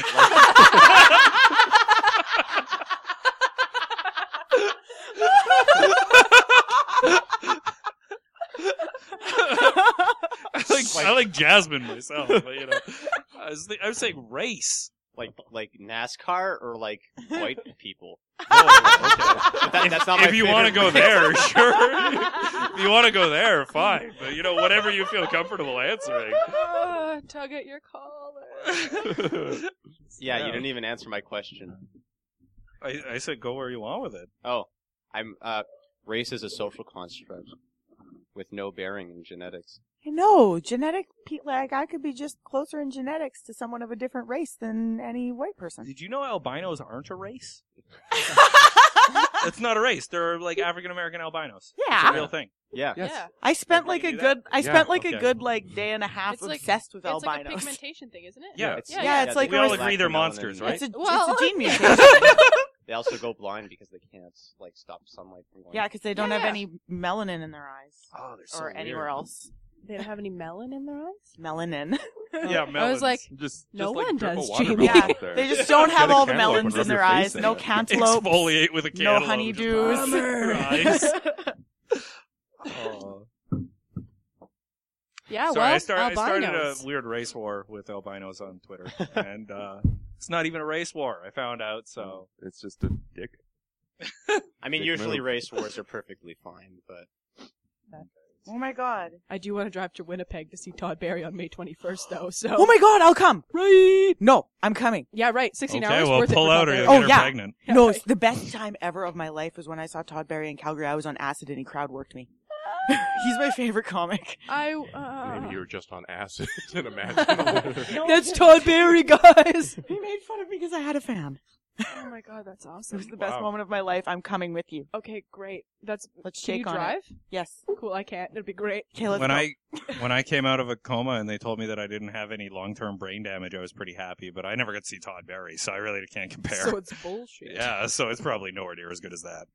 I like I like Jasmine myself, but you know, I was th- I was saying race. like like NASCAR or like white people. No, okay. But that, that's not my If you want to favorite go race. there, sure. If you want to go there, fine. But you know, whatever you feel comfortable answering. Ah, tug at your collar. Yeah, you didn't even answer my question. I, I said go where you want with it. Oh, I'm uh, race is a social construct with no bearing in genetics. No, genetic, pe- like, I could be just closer in genetics to someone of a different race than any white person. Did you know albinos aren't a race? It's not a race. They're like African American albinos. It's Yeah. a real thing. Yeah. Yes. Yeah. I spent like a Everybody do good, I Yeah, spent like okay. a good, like, day and a half It's like- obsessed with It's like a albinos. pigmentation thing, isn't it? Yeah. It's, Yeah, yeah, it's like we all we're- agree they're Black monsters, melanin. right? It's a, Well- it's a gene mutation. They also go blind because they can't like stop sunlight from going. Yeah, because they don't Yeah, have yeah. any melanin in their eyes. Oh, they're so or anywhere weird. else. They don't have any melon in their eyes? Melanin. Yeah, I was melons. like, Just, No just like one drip a does, watermelon Jamie. Yeah, out there. they just don't have Get a all the cantaloupe melons and in their rub your eyes. face in No it. cantaloupe. Exfoliate with a No cantaloupe. honeydews. Their eyes. Oh. yeah, Sorry, well, I, start, I started a albinos. weird race war with albinos on Twitter, and uh, it's not even a race war. I found out, so It's just a dick. I mean, Big usually move. race wars are perfectly fine, but Oh my god. I do want to drive to Winnipeg to see Todd Barry on May twenty-first, though, so... Oh my god, I'll come. Right! No, I'm coming. Yeah, right, sixteen okay, hours well, worth pull it for out Todd or Barry. you'll Oh, get her yeah. pregnant. Yeah, No, right. it's the best time ever of my life was when I saw Todd Barry in Calgary. I was on acid and he crowd worked me. He's my favorite comic. I, uh... Maybe you were just on acid and imagine. That's Todd Barry, guys! He made fun of me because I had a fan. Oh my god, that's It awesome. was the best Wow. moment of my life. I'm coming with you. Okay, great. That's... Let's Can you shake on drive? it. Yes. Cool, I can't. It'd be great. Okay, let's When go. I when I came out of a coma and they told me that I didn't have any long term brain damage, I was pretty happy. But I never got to see Todd Barry, so I really can't compare. So it's bullshit. Yeah, so it's probably nowhere near as good as that.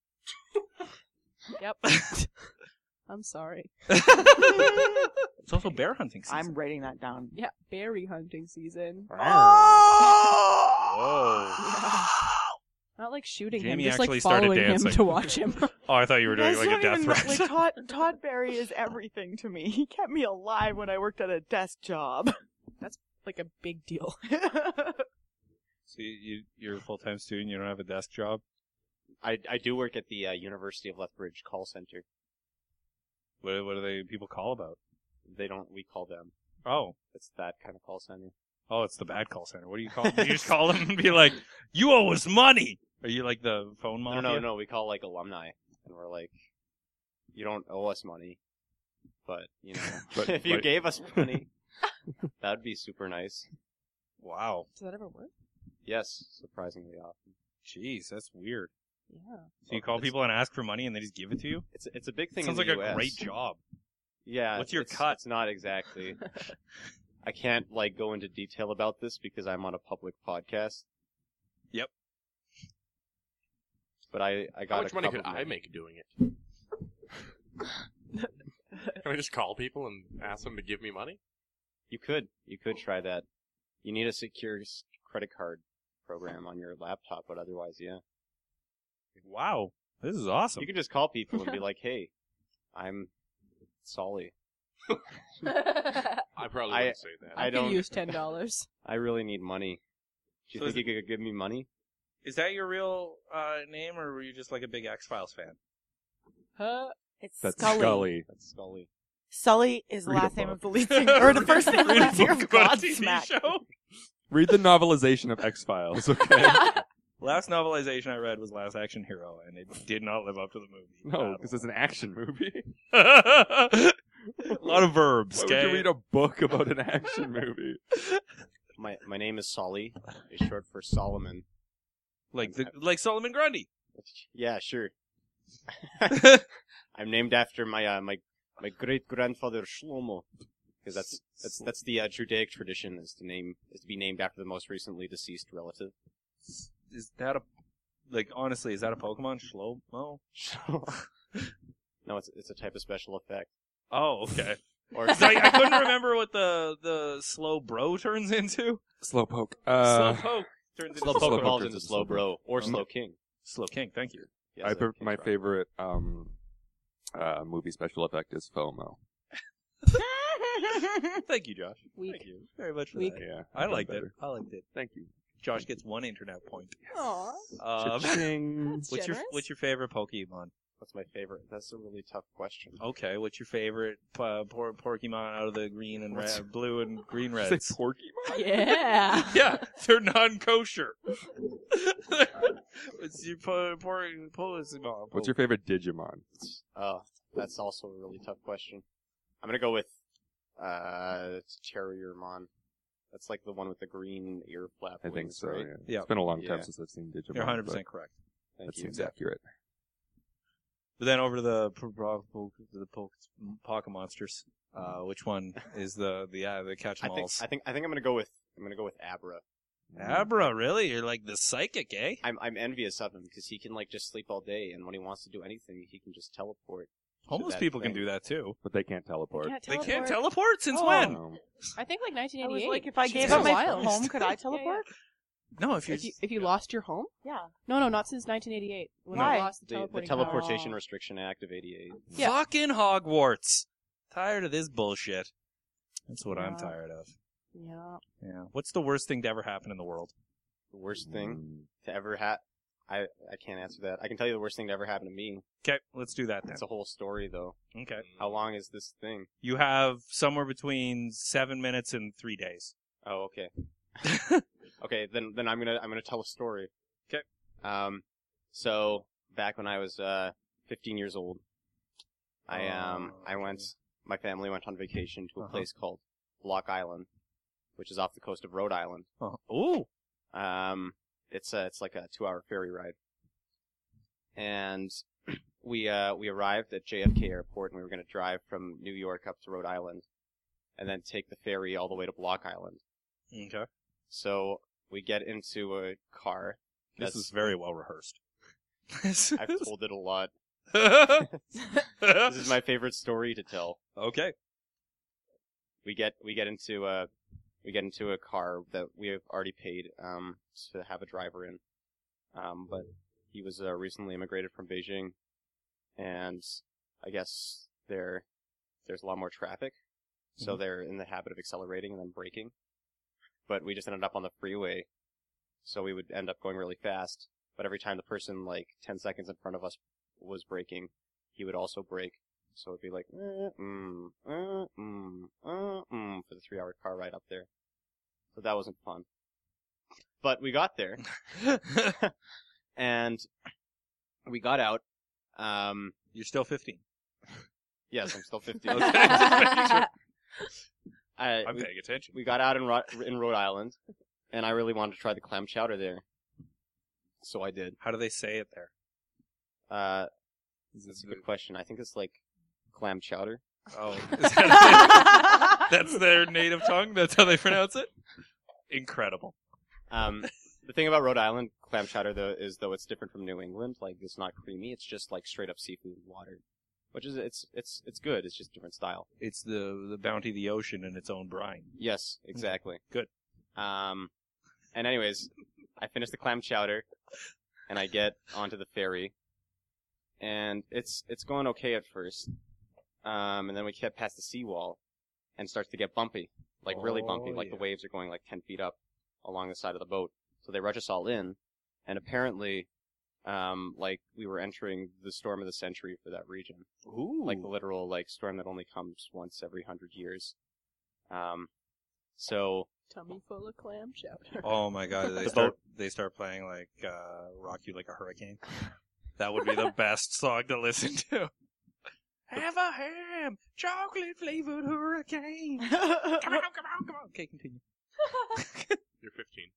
Yep. I'm sorry. It's also bear hunting season. I'm writing that down. Yeah, berry hunting season. Oh! Whoa. Not like shooting Jamie him, just actually like started following him dancing. to watch him. Oh, I thought you were doing Guys like a don't death even know- threat. Like Todd, Todd Berry is everything to me. He kept me alive when I worked at a desk job. Like a big deal. So you, you, you're a full-time student, you don't have a desk job? I I do work at the uh, University of Lethbridge call center. What, what do they people call about? They don't. We call them. Oh. It's that kind of call center. Oh, it's the bad call center. What do you call them? You just call them and be like, you owe us money! Are you like the phone No, mafia? no, no. We call like alumni, and we're like, you don't owe us money, but you know, But- if you but- gave us money, that'd be super nice. Wow. Does that ever work? Yes, surprisingly often. Jeez, that's weird. Yeah. So you call It's- people and ask for money and they just give it to you? It's it's a big thing. Sounds in like the a U S. great job. Yeah. What's your it's, cut? It's not exactly. I can't like go into detail about this because I'm on a public podcast. Yep. But I I got How much a money couple could of I them. make doing it? Can I just call people and ask them to give me money? You could you could try that. You need a secure s- credit card program on your laptop, but otherwise, yeah. Wow. This is awesome. You can just call people and be like, "Hey, I'm Solly. I probably I- wouldn't say that. I I, don't- could use ten dollars. I really need money. Do you So is think you could give me money?" Is that your real uh, name, or were you just like a big X-Files fan? Huh? It's That's Scully. Scully. That's Scully. Sully is the Read a last name book. of the lead singer, or the first name of the Read a last singer book of about a T V Godsmack. show? Read the novelization of X Files, okay? Last novelization I read was Last Action Hero, and it did not live up to the movie. No, because it's an action movie. a lot of verbs. Why would Okay. you read a book about an action movie? My my name is Solly. It's short for Solomon. like the, like Solomon Grundy. Yeah, sure. I'm named after my uh, my my great grandfather Shlomo, because that's that's that's the uh, Judaic tradition is to name is to be named after the most recently deceased relative. Is that a like honestly? Is that a Pokemon? Shlomo? No, it's it's a type of special effect. Oh, okay. Or 'Cause I, I couldn't remember what the the slow bro turns into. Slowpoke. Uh, slow poke turns into Slow Slowpoke Poke evolves turns into into Slow Slowbro. Bro or Um, Slow King. Slow King. Thank you. Yes, I that per- King's my right. favorite um, uh, movie special effect is FOMO. Thank you, Josh. Weak. Thank you very much for Weak. that. Yeah, I I've done liked it. better. I liked it. Thank you. Josh gets one internet point. Aw. Um, Cha-ching. That's what's your generous. what's your favorite Pokemon? What's my favorite? That's a really tough question. Okay, what's your favorite uh, por- Pokemon out of the green and What's- red, blue and green Say reds? Porcupine? Yeah. Yeah, they're non-kosher. What's your po- por- Pokemon? What's your favorite Digimon? Oh, that's also a really tough question. I'm gonna go with uh Terriermon. That's like the one with the green ear flap. I think wings, so. right? Yeah. Yeah. It's been a long Yeah. time since I've seen Digimon. You're one hundred but percent correct. Thank That you. seems accurate. But then over to the po- po- po- the po- Pokemonsters. Uh, which one is the the uh, the catch I think 'em-alls? I think I think I'm gonna go with I'm gonna go with Abra. Abra, really? You're like the psychic, eh? I'm I'm envious of him because he can like just sleep all day, and when he wants to do anything, he can just teleport. Homeless that people can thing. do that too. But they can't teleport. Can't They teleport. can't teleport since Oh. when? Um, I think like nineteen I was eighty-eight. like, if I She's gave been up my wild. home, could I Yeah, teleport? No, if you're If you, if you lost your home? Yeah. No, no, not since nineteen eighty-eight. When Why? I lost the The, the teleporting Teleportation Oh. Restriction Act of eighty-eight. Yeah. fucking Hogwarts. Tired of this bullshit. That's what I'm Yeah. tired of. power. Yeah. Yeah. What's the worst thing to ever happen in the world? The worst thing mm, to ever happen. I I can't answer that. I can tell you the worst thing to ever happen to me. Okay, let's do that then. It's a whole story though. Okay. How long is this thing? You have somewhere between seven minutes and three days. Oh, okay. Okay, then then I'm gonna I'm gonna tell a story. 'Kay. Um, so back when I was uh fifteen years old, I um Oh, I went. My family went on vacation to a Uh-huh. place called Block Island, which is off the coast of Rhode Island. Oh. Ooh. Um, it's a, it's like a two-hour ferry ride, and we uh we arrived at J F K Airport, and we were gonna drive from New York up to Rhode Island, and then take the ferry all the way to Block Island. Okay. So we get into a car. This That's- is very well rehearsed. I've told it a lot. This is my favorite story to tell. Okay. We get we get into a we get into a car that we have already paid um to have a driver in, Um, but he was uh, recently immigrated from Beijing, and I guess there there's a lot more traffic, so Mhm. they're in the habit of accelerating and then braking. But we just ended up on the freeway, so we would end up going really fast. But every time the person like ten seconds in front of us was braking, he would also brake. So it'd be like, uh, mm, uh, mm, uh, mm, for the three-hour car ride up there. So that wasn't fun. But we got there, and we got out. Um, You're still fifteen. yes, I'm still fifteen. Okay, just making sure. I, I'm we, paying attention. we got out in, Ro- in Rhode Island, and I really wanted to try the clam chowder there. So I did. How do they say it there? Uh, that's a good question. I think it's like clam chowder. Oh, is that that's their native tongue? That's how they pronounce it? Incredible. Um, the thing about Rhode Island clam chowder, though, is though it's different from New England. Like, it's not creamy. It's just like straight up seafood water, which is it's it's it's good. It's just different style. It's the the bounty of the ocean in its own brine. Yes, exactly. Good. Um, and anyways, I finished the clam chowder, and I get onto the ferry, and it's it's going okay at first. Um, and then we get past the seawall, and it starts to get bumpy, like really bumpy, Oh, like yeah. the waves are going like ten feet up along the side of the boat. So they rush us all in, and apparently, um, like we were entering the storm of the century for that region, Ooh. like the literal like storm that only comes once every hundred years. Um, so Tummy full of clam chowder. Oh my god, they The start boat- they start playing like uh Rock You Like a Hurricane. That would be the best song to listen to. Have a ham, chocolate flavored hurricane. Come on, come on, come on. Okay, continue. You're fifteen.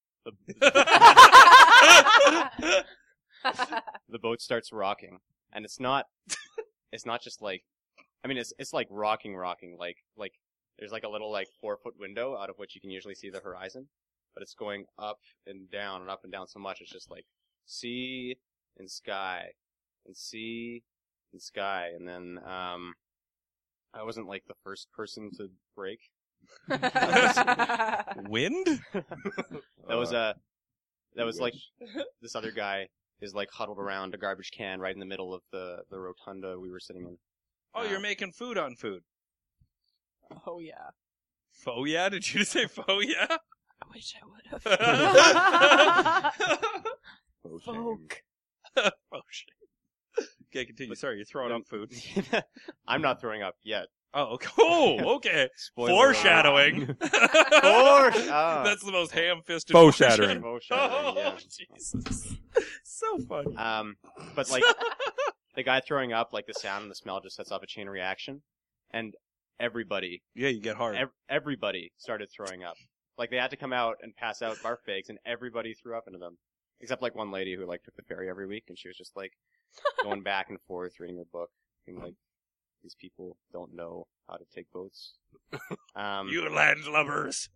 the boat starts rocking, and it's not, it's not just like, I mean, it's it's like rocking, rocking, like like there's like a little like four foot window out of which you can usually see the horizon, but it's going up and down and up and down so much it's just like sea and sky and sea and sky, and then um, I wasn't like the first person to break. Wind? That was a, that was like this other guy is like huddled around a garbage can right in the middle of the the rotunda we were sitting in. Oh, you're making food on food. Oh yeah. Faux yeah? Did you just say faux yeah? I wish I would have. Oh, shame. Folk. Oh shit. Okay, continue. Sorry, you're throwing up food. I'm not throwing up yet. Oh, okay. Oh, okay. Spoiler alert. Foreshadowing. Foresh- ah. That's the most ham-fisted Faux shattering. Foreshadowing, Oh, yeah. Jesus. So funny. Um, but like the guy throwing up, like the sound and the smell just sets off a chain reaction, and everybody, Yeah, you get hard. ev- everybody started throwing up. Like they had to come out and pass out barf bags, and everybody threw up into them, except like one lady who like took the ferry every week, and she was just like going back and forth reading her book, being like, "These people don't know how to take boats." Um, You landlubbers.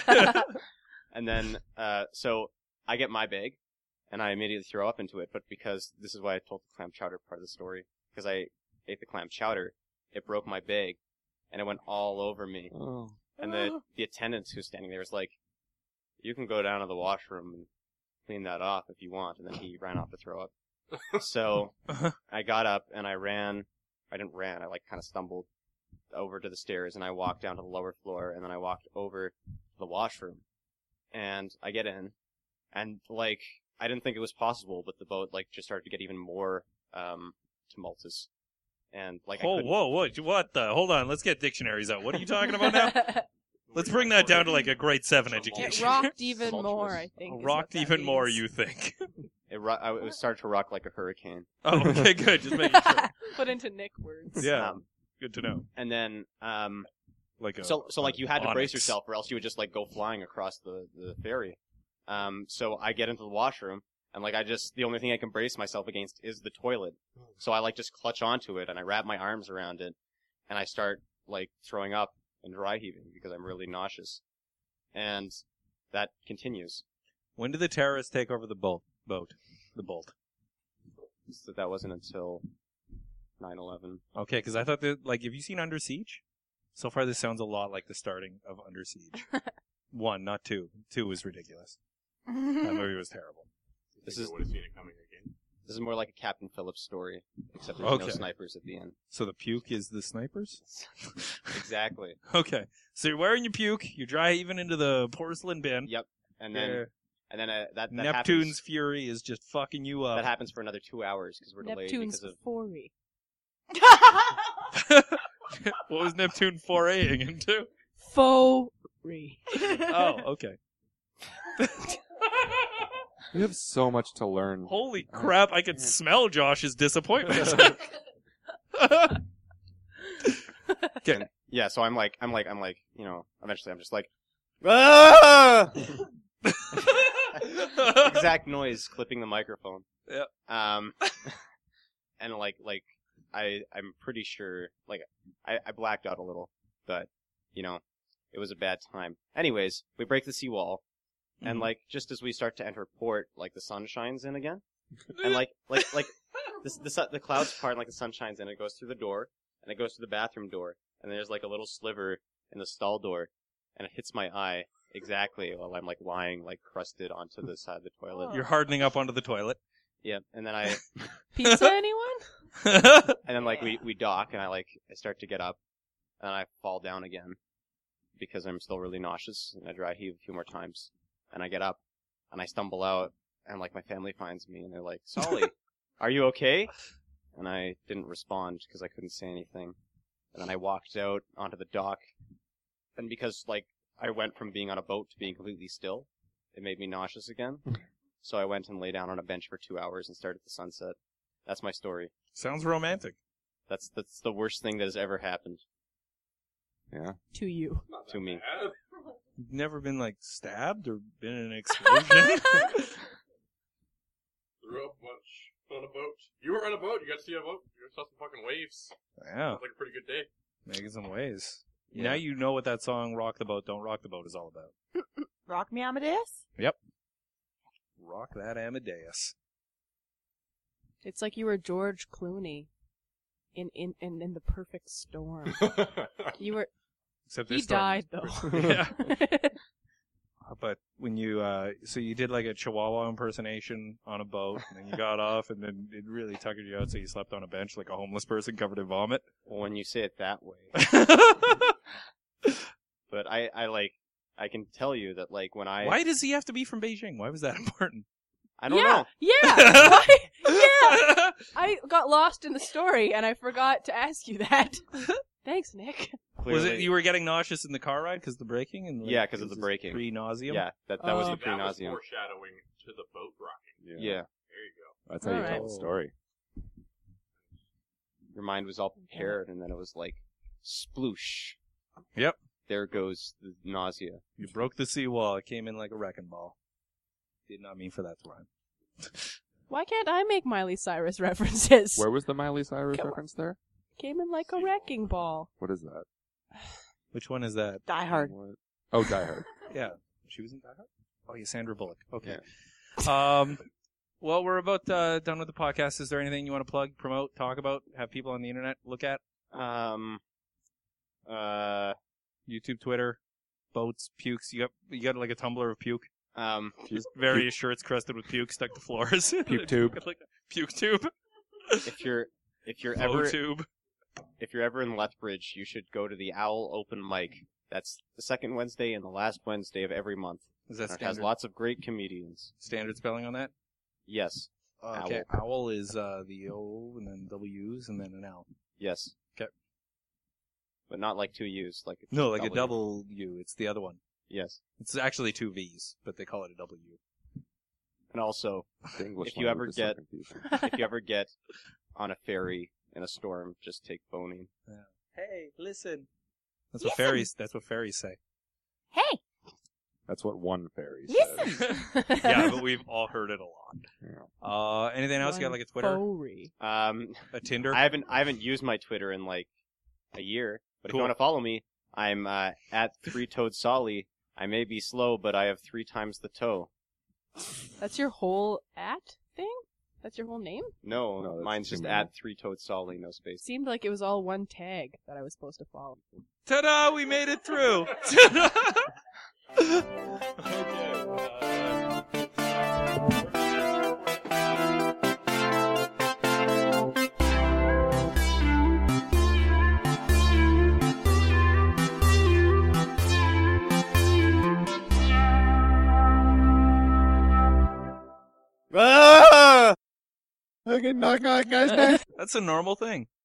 And then, uh, so I get my bag, and I immediately throw up into it. But because this is why I told the clam chowder part of the story, because I ate the clam chowder, it broke my bag, and it went all over me. Oh. And the the attendant who's standing there was like, "You can go down to the washroom and clean that off if you want." And then he ran off to throw up. So I got up and I ran. I didn't ran. I like kind of stumbled over to the stairs, and I walked down to the lower floor, and then I walked over to the washroom. And I get in, and like I didn't think it was possible, but the boat like just started to get even more um tumultuous, and like I Oh, couldn't. whoa, what? What the? Hold on. Let's get dictionaries out. What are you talking about now? Let's bring that down to like a grade seven It education. rocked even Tumultuous. more, I think. is what Rocked that even more, means. you think? It, ro- I, it started to rock like a hurricane. Oh, okay, good. Just making sure. Put into Nick words. Yeah, Um, good to know. and then um, Like a so so like you had to brace onyx. yourself, or else you would just like go flying across the the ferry. Um, so I get into the washroom, and like I just the only thing I can brace myself against is the toilet. So I like just clutch onto it, and I wrap my arms around it, and I start like throwing up and dry heaving because I'm really nauseous, and that continues. When did the terrorists take over the boat? Boat, the bolt. So that wasn't until nine eleven. Okay, because I thought that, like, have you seen Under Siege? So far, this sounds a lot like the starting of Under Siege. One, not two. Two was ridiculous. That movie was terrible. This You is would have seen it coming again. this is more like a Captain Phillips story, except there's no Okay. snipers at the end. So the puke is the snipers? Exactly. Okay. So you're wearing your puke, you dry even into the porcelain bin. Yep. And then Yeah. and then uh, that, that Neptune's happens, fury is just fucking you that up. happens for another two hours because we're delayed Neptune's because of foray. What was Neptune foraying into? Foray. Oh, okay. We have so much to learn. Holy crap, I can smell Josh's disappointment. Okay. yeah. So I'm like I'm like I'm like you know eventually I'm just like ah! exact noise clipping the microphone. Yep. Um, and like like I I'm pretty sure like I, I blacked out a little, but you know it was a bad time. Anyways, we break the seawall, and Mhm. like just as we start to enter port, like the sun shines in again, and like like like the the, su- the clouds part, and like the sun shines in. It goes through the door, and it goes through the bathroom door, and there's like a little sliver in the stall door, and it hits my eye exactly while I'm like lying like crusted onto the side of the toilet. You're hardening up onto the toilet. Yeah, and then I Pizza, anyone? and then like we we dock, and I like I start to get up, and I fall down again because I'm still really nauseous, and I dry heave a few more times, and I get up, and I stumble out, and like my family finds me, and they're like, "Solly, are you okay?" And I didn't respond because I couldn't say anything, and then I walked out onto the dock, and because like I went from being on a boat to being completely still, it made me nauseous again. So I went and lay down on a bench for two hours and stared at the sunset. That's my story. Sounds romantic. That's that's the worst thing that has ever happened Yeah. To you. Not that to me. bad. You've never been like stabbed or been in an explosion? Threw up much on a boat. You were on a boat. You got to see a boat. You saw some fucking waves. Yeah, Sounds like a pretty good day. making some waves. Yeah. Now you know what that song "Rock the Boat, Don't Rock the Boat" is all about. Rock me, Amadeus? Rock that Amadeus. It's like you were George Clooney in in in, in The Perfect Storm. You were. Except He this storm died was- though. Yeah. But when you, uh, so you did like a Chihuahua impersonation on a boat, and then you got off, and then it really tuckered you out, so you slept on a bench like a homeless person covered in vomit. Well, when you say it that way. But I, I like, I can tell you that like when I, Why does he have to be from Beijing? Why was that important? I don't yeah, know. Yeah. Why? Yeah. I got lost in the story and I forgot to ask you that. Thanks, Nick. Was it Clearly- you were getting nauseous in the car ride because of the braking? And like, Yeah, 'cause it of the was braking. Pre-nauseum. Yeah, that that was Oh. the See, that was pre-nauseum. foreshadowing to the boat rocking. Yeah. There you go. That's how you Alright. tell the story. Your mind was all prepared, and then it was like, sploosh. Yep. There goes the nausea. You broke the seawall. It came in like a wrecking ball. Did not mean for that to rhyme. Why can't I make Miley Cyrus references? Where was the Miley Cyrus Come on. reference there? Came in like a wrecking ball. What is that? Which one is that? Die Hard. What? Oh, Die Hard. Yeah. She was in Die Hard? Oh, yeah, Sandra Bullock. Okay. Um, well, we're about uh, done with the podcast. Is there anything you want to plug, promote, talk about, have people on the internet look at? Um, uh, YouTube, Twitter, boats, pukes. You got you got like a tumbler of puke. um, Just various shirts crusted with puke stuck to floors. Puke tube. Like puke tube. if you're if you're Flow ever tube. if you're ever in Lethbridge, you should go to the Owl Open Mic. That's the second Wednesday and the last Wednesday of every month. Is that And it has standard, lots of great comedians. standard spelling on that? Yes, Okay. Owl is uh, the O and then W's and then an L. yes. 'Kay. But not like two U's, like a No, like a W. double U. It's the other one. Yes, It's actually two V's, but they call it a W. and also The English If you ever language is so get- confusing. if you ever get on a ferry in a storm, just take boning. Hey, listen. That's what fairies. That's what fairies say. Hey, That's what one fairy says. Yeah, but we've all heard it a lot. Yeah. Uh, anything else? You got like a Twitter, Foray. Um, a Tinder? I haven't I haven't used my Twitter in like a year, but if Cool. you want to follow me, I'm uh, at Three Toed Solly. I may be slow, but I have three times the toe. That's your whole at thing? That's your whole name? No, No, that's mine's too just many. at Three Toed Solly, no space. Seemed like it was all one tag that I was supposed to follow. Ta-da! We made it through. Ta-da! okay. Uh, Fucking knock on guy's neck. That's a normal thing.